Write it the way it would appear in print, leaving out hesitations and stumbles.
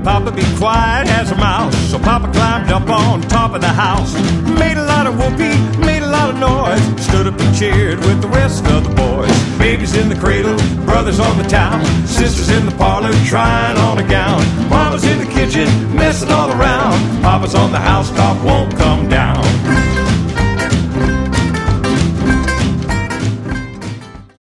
Papa be quiet as a mouse. So Papa climbed up on top of the house, made a lot of whoopee, made a lot of noise, stood up and cheered with the rest of the boys. Babies in the cradle, brothers on the towel, sisters in the parlor trying on a gown. Mama's in the kitchen messing all around. Papa's on the housetop, won't come down.